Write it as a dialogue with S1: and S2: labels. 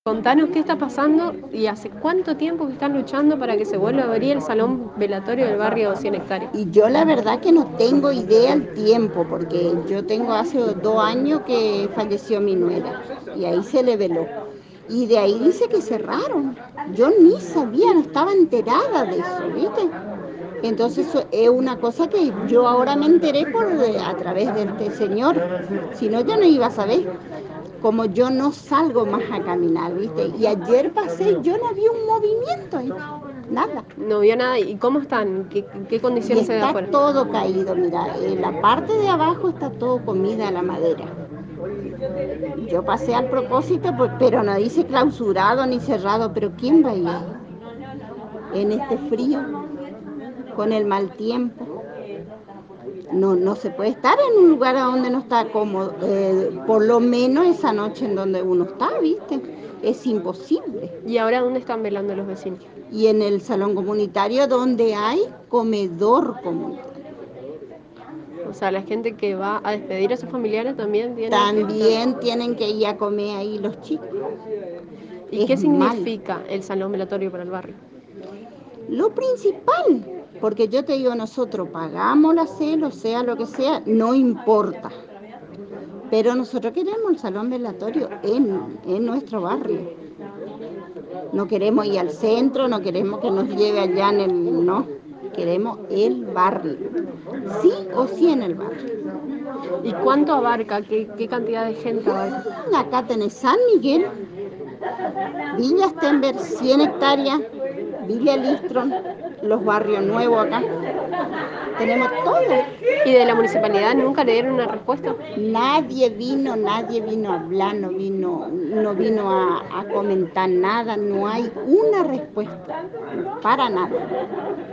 S1: Contanos qué está pasando y hace cuánto tiempo que están luchando para que se vuelva a abrir el salón velatorio del barrio 100 hectáreas.
S2: Y yo la verdad que no tengo idea el tiempo, porque yo tengo hace 2 años que falleció mi nuera y ahí se le veló. Y de ahí dice que cerraron. Yo ni sabía, no estaba enterada de eso, ¿viste? Entonces es una cosa que yo ahora me enteré a través de este señor. Si no, yo no iba a saber. Como yo no salgo más a caminar, ¿viste? Y ayer pasé, yo no vi un movimiento ahí, nada.
S1: No vio nada. ¿Y cómo están? ¿Qué
S2: Y
S1: condiciones se ve
S2: está
S1: afuera?
S2: todo caído, mira, la parte de abajo está todo comida a la madera. Yo pasé al propósito, pero no dice clausurado ni cerrado, pero ¿quién va a ir ahí? En este frío, con el mal tiempo. No se puede estar en un lugar donde no está cómodo, por lo menos esa noche en donde uno está, ¿viste? Es imposible.
S1: ¿Y ahora dónde están velando los vecinos?
S2: Y en el salón comunitario donde hay comedor comunitario.
S1: O sea, la gente que va a despedir a sus familiares también tiene
S2: También tienen que ir a comer ahí los chicos.
S1: ¿Y
S2: Es
S1: qué
S2: mal.
S1: significa el salón velatorio para el barrio?
S2: Lo principal, porque yo te digo, nosotros pagamos la celo, sea lo que sea, no importa. Pero nosotros queremos el salón velatorio en nuestro barrio. No queremos ir al centro, no queremos que nos lleve allá en el... No, queremos el barrio. Sí o sí en el barrio.
S1: ¿Y cuánto abarca? ¿Qué cantidad de gente abarca?
S2: Acá tenés San Miguel, Villa Stenberg, 100 hectáreas, Villa Listron, los barrios nuevos acá. Tenemos todo.
S1: ¿Y de la municipalidad nunca le dieron una respuesta?
S2: Nadie vino a hablar, no vino a comentar nada, no hay una respuesta, para nada.